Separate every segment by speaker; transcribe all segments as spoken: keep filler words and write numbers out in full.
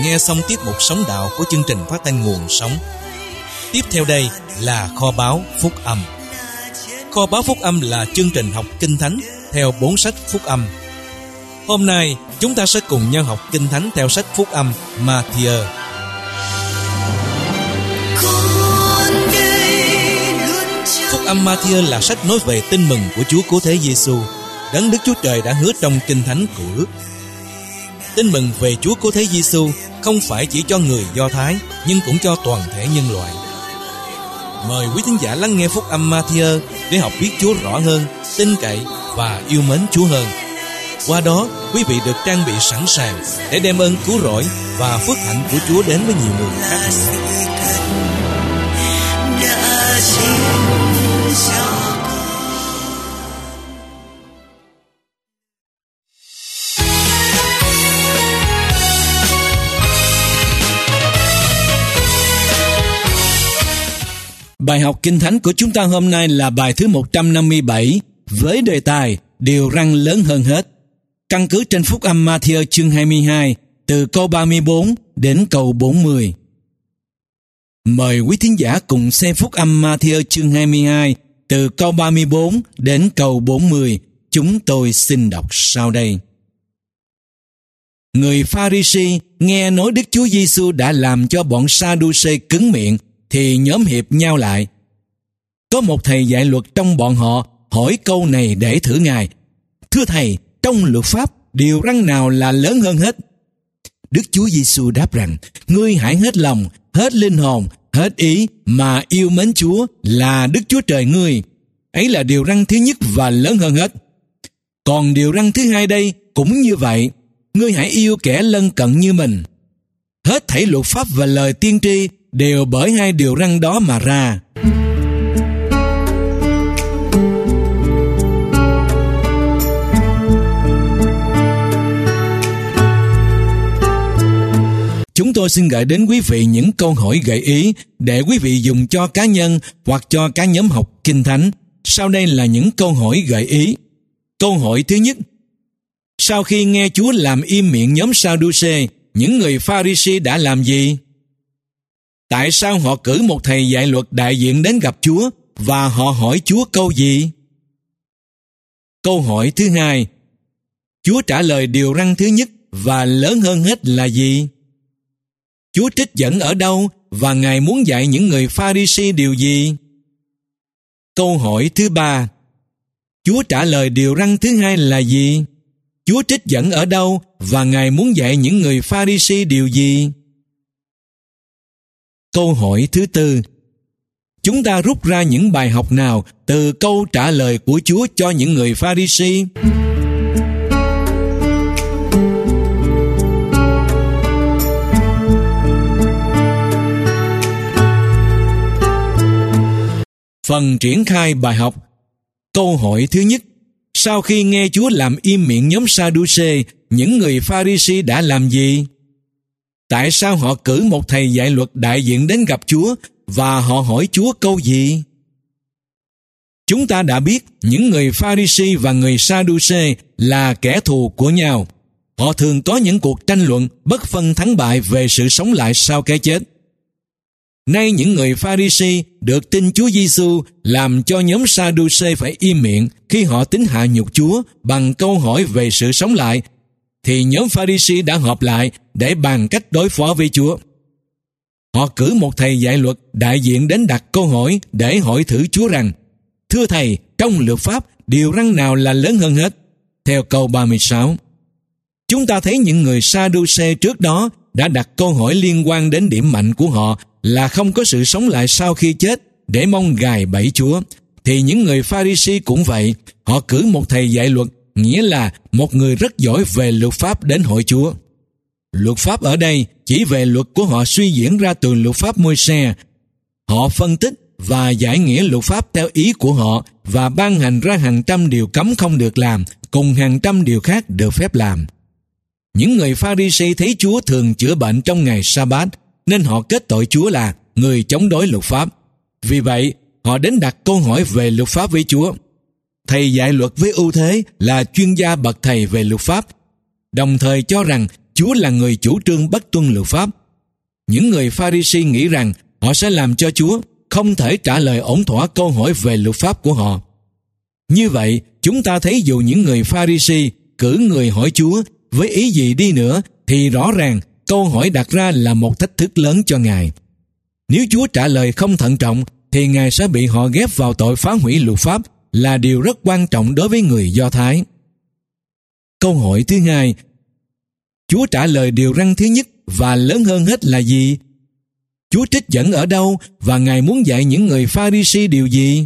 Speaker 1: nghe xong tiết mục Sống Đạo của chương trình phát thanh Nguồn Sống. Tiếp theo đây là Kho báu Phúc Âm. Kho báu Phúc Âm là chương trình học Kinh Thánh theo bốn sách Phúc Âm. Hôm nay chúng ta sẽ cùng nhau học Kinh Thánh theo sách Phúc Âm Ma-thi-ơ. Phúc Âm Ma-thi-ơ là sách nói về tin mừng của Chúa Cứu Thế Giêsu, Đấng Đức Chúa Trời đã hứa trong Kinh Thánh Cựu Ước. Tin mừng về Chúa Cứu Thế Giêsu không phải chỉ cho người Do Thái, nhưng cũng cho toàn thể nhân loại. Mời quý thính giả lắng nghe Phúc Âm Ma-thi-ơ để học biết Chúa rõ hơn, tin cậy và yêu mến Chúa hơn. Qua đó, quý vị được trang bị sẵn sàng để đem ơn cứu rỗi và phước hạnh của Chúa đến với nhiều người khác nữa. Bài học Kinh Thánh của chúng ta hôm nay là bài thứ một trăm năm mươi bảy với đề tài Điều răn lớn hơn hết. Căn cứ trên Phúc Âm Ma-thi-ơ chương hai mươi hai từ câu ba mươi bốn đến câu bốn mươi. Mời quý thính giả cùng xem Phúc Âm Ma-thi-ơ chương hai mươi hai từ câu ba mươi bốn đến câu bốn mươi. Chúng tôi xin đọc sau đây. Người Pha-ri-si nghe nói Đức Chúa Giêsu đã làm cho bọn Sa-đu-xê cứng miệng thì nhóm hiệp nhau lại. Có một thầy dạy luật trong bọn họ hỏi câu này để thử Ngài: Thưa Thầy, trong luật pháp, điều răn nào là lớn hơn hết? Đức Chúa Giêsu đáp rằng: Ngươi hãy hết lòng, hết linh hồn, hết ý mà yêu mến Chúa là Đức Chúa Trời ngươi. Ấy là điều răn thứ nhất và lớn hơn hết. Còn điều răn thứ hai đây cũng như vậy: Ngươi hãy yêu kẻ lân cận như mình. Hết thảy luật pháp và lời tiên tri đều bởi hai điều răn đó mà ra. Chúng tôi xin gửi đến quý vị những câu hỏi gợi ý để quý vị dùng cho cá nhân hoặc cho các nhóm học Kinh Thánh. Sau đây là những câu hỏi gợi ý. Câu hỏi thứ nhất: sau khi nghe Chúa làm im miệng nhóm Sa-đu-xê, những người Pha-ri-si đã làm gì? Tại sao họ cử một thầy dạy luật đại diện đến gặp Chúa và họ hỏi Chúa câu gì? Câu hỏi thứ hai: Chúa trả lời điều răn thứ nhất và lớn hơn hết là gì? Chúa trích dẫn ở đâu và Ngài muốn dạy những người Pha-ri-si điều gì? Câu hỏi thứ ba: Chúa trả lời điều răn thứ hai là gì? Chúa trích dẫn ở đâu và Ngài muốn dạy những người Pha-ri-si điều gì? Câu hỏi thứ tư: chúng ta rút ra những bài học nào từ câu trả lời của Chúa cho những người Pha-ri-si? Phần triển khai bài học. Câu hỏi thứ nhất: sau khi nghe Chúa làm im miệng nhóm Sa-đu-xê, những người Pha-ri-si đã làm gì? Tại sao họ cử một thầy dạy luật đại diện đến gặp Chúa và họ hỏi Chúa câu gì? Chúng ta đã biết những người Pha-ri-si và người Sa-đu-xê là kẻ thù của nhau. Họ thường có những cuộc tranh luận bất phân thắng bại về sự sống lại sau cái chết. Nay những người Pha-ri-si được tin Chúa Giêsu làm cho nhóm Sa-đu-xê phải im miệng khi họ tính hạ nhục Chúa bằng câu hỏi về sự sống lại, thì nhóm Pha-ri-si đã họp lại để bàn cách đối phó với Chúa. Họ cử một thầy dạy luật đại diện đến đặt câu hỏi để hỏi thử Chúa rằng: Thưa Thầy, trong luật pháp, điều răn nào là lớn hơn hết? Theo câu ba mươi sáu. Chúng ta thấy những người Sa-đu-xê trước đó đã đặt câu hỏi liên quan đến điểm mạnh của họ là không có sự sống lại sau khi chết để mong gài bẫy Chúa. Thì những người Pha-ri-si cũng vậy, họ cử một thầy dạy luật, nghĩa là một người rất giỏi về luật pháp đến hỏi Chúa. Luật pháp ở đây chỉ về luật của họ suy diễn ra từ luật pháp Môi-se. Họ phân tích và giải nghĩa luật pháp theo ý của họ và ban hành ra hàng trăm điều cấm không được làm, cùng hàng trăm điều khác được phép làm. Những người Pha-ri-si thấy Chúa thường chữa bệnh trong ngày Sa-bát, nên họ kết tội Chúa là người chống đối luật pháp. Vì vậy, họ đến đặt câu hỏi về luật pháp với Chúa. Thầy dạy luật với ưu thế là chuyên gia bậc thầy về luật pháp, đồng thời cho rằng Chúa là người chủ trương bất tuân luật pháp. Những người Pha-ri-si nghĩ rằng họ sẽ làm cho Chúa không thể trả lời ổn thỏa câu hỏi về luật pháp của họ. Như vậy, chúng ta thấy dù những người Pha-ri-si cử người hỏi Chúa với ý gì đi nữa, thì rõ ràng câu hỏi đặt ra là một thách thức lớn cho Ngài. Nếu Chúa trả lời không thận trọng, thì Ngài sẽ bị họ ghép vào tội phá hủy luật pháp, là điều rất quan trọng đối với người Do Thái. Câu hỏi thứ hai, Chúa trả lời điều răn thứ nhất và lớn hơn hết là gì? Chúa trích dẫn ở đâu và Ngài muốn dạy những người Pha-ri-si điều gì?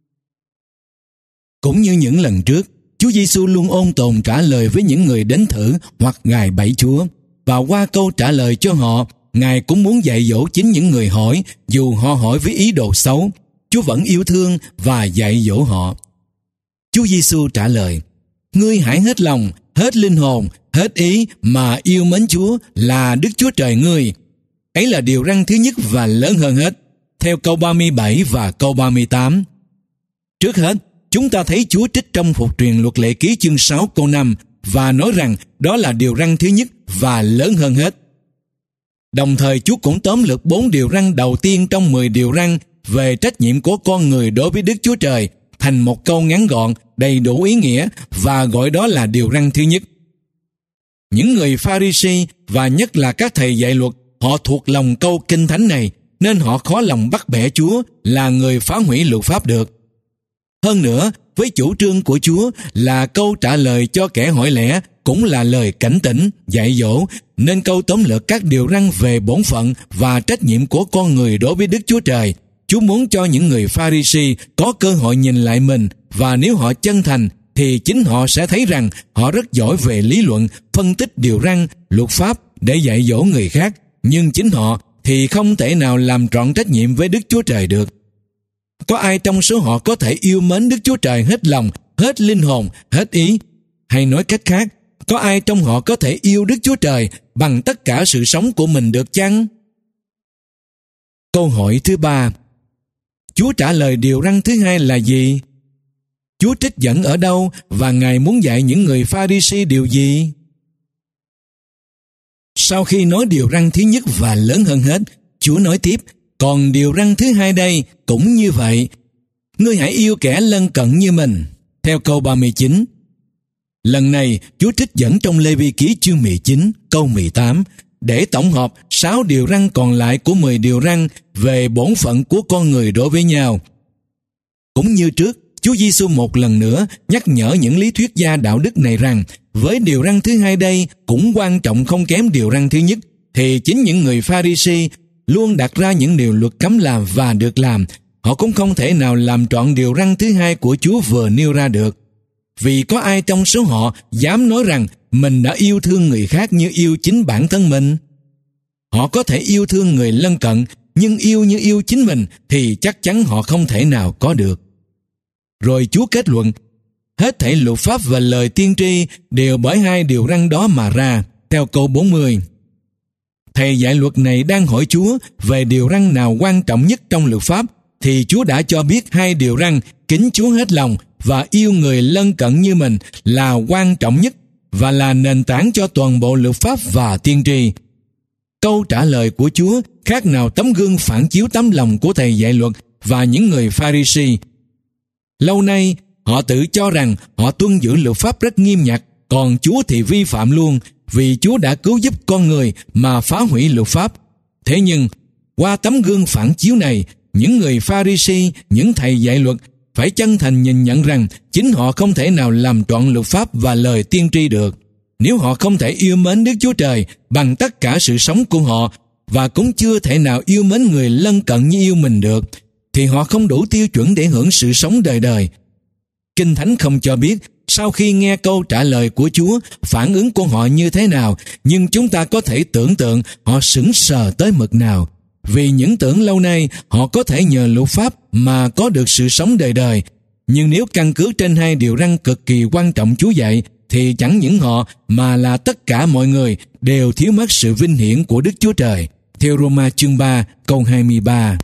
Speaker 1: Cũng như những lần trước, Chúa Giêsu luôn ôn tồn trả lời với những người đến thử hoặc gài bẫy Chúa, và qua câu trả lời cho họ, Ngài cũng muốn dạy dỗ chính những người hỏi, dù họ hỏi với ý đồ xấu. Chúa vẫn yêu thương và dạy dỗ họ. Chúa Giêsu trả lời, ngươi hãy hết lòng, hết linh hồn, hết ý mà yêu mến Chúa là Đức Chúa Trời ngươi. Ấy là điều răn thứ nhất và lớn hơn hết, theo câu ba mươi bảy và câu ba mươi tám. Trước hết, chúng ta thấy Chúa trích trong Phục truyền Luật Lệ Ký chương sáu câu năm và nói rằng đó là điều răn thứ nhất và lớn hơn hết. Đồng thời Chúa cũng tóm lược bốn điều răn đầu tiên trong mười điều răn về trách nhiệm của con người đối với Đức Chúa Trời thành một câu ngắn gọn, đầy đủ ý nghĩa và gọi đó là điều răn thứ nhất. Những người Pha-ri-si và nhất là các thầy dạy luật, họ thuộc lòng câu kinh thánh này nên họ khó lòng bắt bẻ Chúa là người phá hủy luật pháp được. Hơn nữa, với chủ trương của Chúa là câu trả lời cho kẻ hỏi lẽ cũng là lời cảnh tỉnh, dạy dỗ, nên câu tóm lược các điều răn về bổn phận và trách nhiệm của con người đối với Đức Chúa Trời. Chúa muốn cho những người Pha-ri-si có cơ hội nhìn lại mình, và nếu họ chân thành thì chính họ sẽ thấy rằng họ rất giỏi về lý luận, phân tích điều răn, luật pháp để dạy dỗ người khác, nhưng chính họ thì không thể nào làm trọn trách nhiệm với Đức Chúa Trời được. Có ai trong số họ có thể yêu mến Đức Chúa Trời hết lòng, hết linh hồn, hết ý? Hay nói cách khác, có ai trong họ có thể yêu Đức Chúa Trời bằng tất cả sự sống của mình được chăng? Câu hỏi thứ ba, Chúa trả lời điều răn thứ hai là gì? Chúa trích dẫn ở đâu và Ngài muốn dạy những người Pha-ri-si điều gì? Sau khi nói điều răn thứ nhất và lớn hơn hết, Chúa nói tiếp, còn điều răn thứ hai đây cũng như vậy. Ngươi hãy yêu kẻ lân cận như mình, theo câu ba mươi chín. Lần này, Chúa trích dẫn trong Lê-vi ký chương mười chín, câu mười tám, để tổng hợp sáu điều răn còn lại của mười điều răn về bổn phận của con người đối với nhau. Cũng như trước, Chúa Giêsu một lần nữa nhắc nhở những lý thuyết gia đạo đức này rằng với điều răn thứ hai đây cũng quan trọng không kém điều răn thứ nhất, thì chính những người Pha-ri-si luôn đặt ra những điều luật cấm làm và được làm. Họ cũng không thể nào làm trọn điều răn thứ hai của Chúa vừa nêu ra được. Vì có ai trong số họ dám nói rằng mình đã yêu thương người khác như yêu chính bản thân mình? Họ có thể yêu thương người lân cận, nhưng yêu như yêu chính mình thì chắc chắn họ không thể nào có được. Rồi Chúa kết luận, hết thảy luật pháp và lời tiên tri đều bởi hai điều răn đó mà ra, theo câu bốn mươi. Thầy dạy luật này đang hỏi Chúa về điều răn nào quan trọng nhất trong luật pháp, thì Chúa đã cho biết hai điều răn kính Chúa hết lòng và yêu người lân cận như mình là quan trọng nhất và là nền tảng cho toàn bộ luật pháp và tiên tri. Câu trả lời của Chúa khác nào tấm gương phản chiếu tấm lòng của thầy dạy luật và những người Pha-ri-si. Lâu nay, họ tự cho rằng họ tuân giữ luật pháp rất nghiêm ngặt, còn Chúa thì vi phạm luôn, vì Chúa đã cứu giúp con người mà phá hủy luật pháp. Thế nhưng, qua tấm gương phản chiếu này, những người Pha-ri-si, những thầy dạy luật phải chân thành nhìn nhận rằng chính họ không thể nào làm trọn luật pháp và lời tiên tri được. Nếu họ không thể yêu mến Đức Chúa Trời bằng tất cả sự sống của họ và cũng chưa thể nào yêu mến người lân cận như yêu mình được, thì họ không đủ tiêu chuẩn để hưởng sự sống đời đời. Kinh Thánh không cho biết sau khi nghe câu trả lời của Chúa, phản ứng của họ như thế nào, nhưng chúng ta có thể tưởng tượng họ sững sờ tới mực nào. Vì những tưởng lâu nay họ có thể nhờ luật pháp mà có được sự sống đời đời. Nhưng nếu căn cứ trên hai điều răn cực kỳ quan trọng Chúa dạy, thì chẳng những họ mà là tất cả mọi người đều thiếu mất sự vinh hiển của Đức Chúa Trời. Theo Roma chương ba câu hai mươi ba.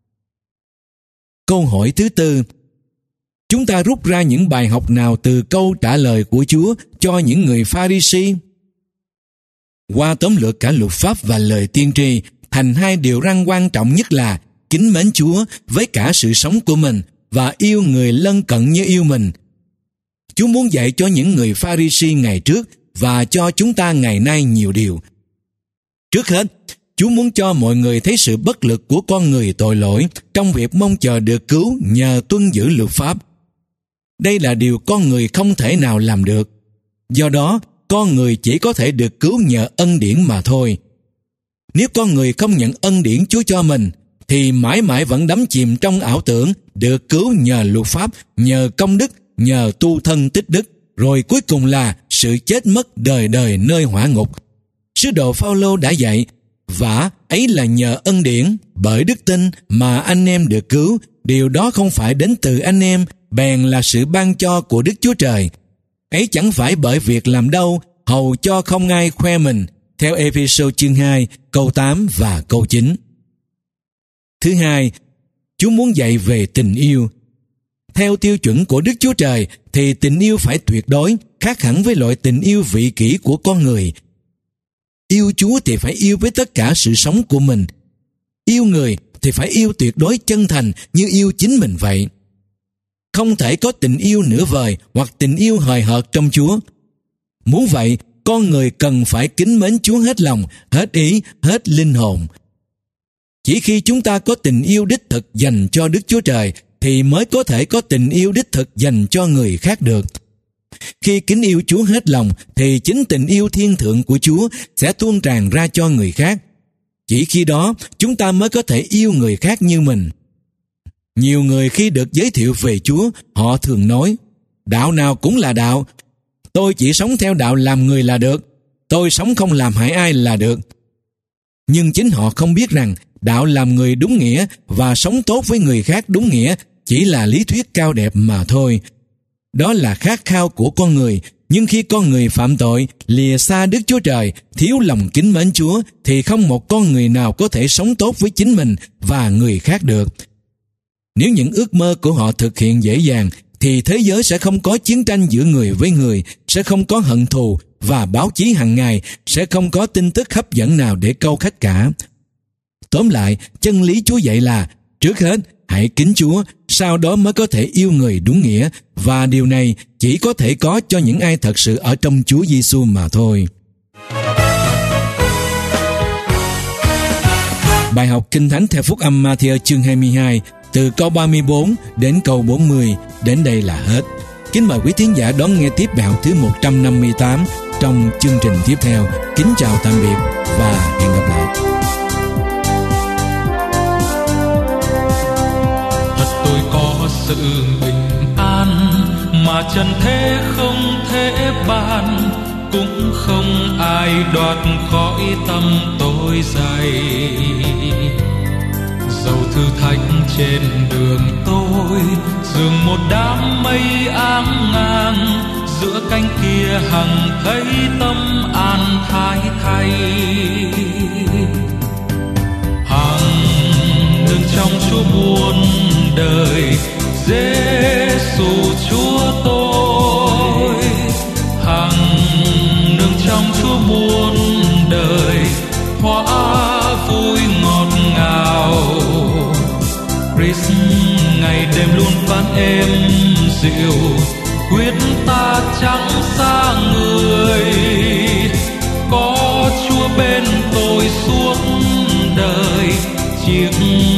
Speaker 1: Câu hỏi thứ tư, chúng ta rút ra những bài học nào từ câu trả lời của Chúa cho những người Pha-ri-si? qua tóm lược cả luật pháp và lời tiên tri thành hai điều răn quan trọng nhất là kính mến Chúa với cả sự sống của mình và yêu người lân cận như yêu mình. Chúa muốn dạy cho những người Pha-ri-si ngày trước và cho chúng ta ngày nay nhiều điều. Trước hết, Chúa muốn cho mọi người thấy sự bất lực của con người tội lỗi trong việc mong chờ được cứu nhờ tuân giữ luật pháp. Đây là điều con người không thể nào làm được. Do đó, con người chỉ có thể được cứu nhờ ân điển mà thôi. Nếu con người không nhận ân điển Chúa cho mình, thì mãi mãi vẫn đắm chìm trong ảo tưởng được cứu nhờ luật pháp, nhờ công đức, nhờ tu thân tích đức, rồi cuối cùng là sự chết mất đời đời nơi hỏa ngục. Sứ đồ Phao-lô đã dạy, vả ấy là nhờ ân điển, bởi đức tin mà anh em được cứu, điều đó không phải đến từ anh em, bèn là sự ban cho của Đức Chúa Trời. Ấy chẳng phải bởi việc làm đâu, hầu cho không ai khoe mình, theo Ê-phê-sô chương hai, câu tám và câu chín. Thứ hai, Chúa muốn dạy về tình yêu. Theo tiêu chuẩn của Đức Chúa Trời thì tình yêu phải tuyệt đối, khác hẳn với loại tình yêu vị kỷ của con người. Yêu Chúa thì phải yêu với tất cả sự sống của mình. Yêu người thì phải yêu tuyệt đối chân thành như yêu chính mình vậy. Không thể có tình yêu nửa vời hoặc tình yêu hời hợt trong Chúa. Muốn vậy, con người cần phải kính mến Chúa hết lòng, hết ý, hết linh hồn. Chỉ khi chúng ta có tình yêu đích thực dành cho Đức Chúa Trời thì mới có thể có tình yêu đích thực dành cho người khác được. Khi kính yêu Chúa hết lòng thì chính tình yêu thiên thượng của Chúa sẽ tuôn tràn ra cho người khác. Chỉ khi đó chúng ta mới có thể yêu người khác như mình. Nhiều người khi được giới thiệu về Chúa, họ thường nói, đạo nào cũng là đạo, tôi chỉ sống theo đạo làm người là được, tôi sống không làm hại ai là được. Nhưng chính họ không biết rằng đạo làm người đúng nghĩa và sống tốt với người khác đúng nghĩa chỉ là lý thuyết cao đẹp mà thôi. Đó là khát khao của con người, nhưng khi con người phạm tội, lìa xa Đức Chúa Trời, thiếu lòng kính mến Chúa, thì không một con người nào có thể sống tốt với chính mình và người khác được. Nếu những ước mơ của họ thực hiện dễ dàng, thì thế giới sẽ không có chiến tranh giữa người với người, sẽ không có hận thù, và báo chí hàng ngày sẽ không có tin tức hấp dẫn nào để câu khách cả. Tóm lại, chân lý Chúa dạy là, trước hết, hãy kính Chúa, sau đó mới có thể yêu người đúng nghĩa, và điều này chỉ có thể có cho những ai thật sự ở trong Chúa Giêsu mà thôi. Bài học Kinh Thánh theo Phúc âm Ma-thi-ơ chương hai mươi hai, từ câu ba mươi bốn đến câu bốn mươi, đến đây là hết. Kính mời quý thính giả đón nghe tiếp bài học thứ một trăm năm mươi tám trong chương trình tiếp theo. Kính chào tạm biệt và hẹn gặp lại.
Speaker 2: Thật tôi có sự bình an mà trần thế không thể ban, cũng không ai đoạt khỏi tâm tôi dày. Dầu thử thách trên đường tôi dường một đám mây áng ngang, giữa cánh kia hằng thấy tâm an thái thay. Hằng nương trong Chúa muôn đời, Giê-xu Chúa tôi. Hằng nương trong Chúa muôn đời, hóa vui ngọt ngào. Christ ngày đêm luôn phán êm dịu, quyết ta chẳng xa người. Có Chúa bên tôi suốt đời, chiếc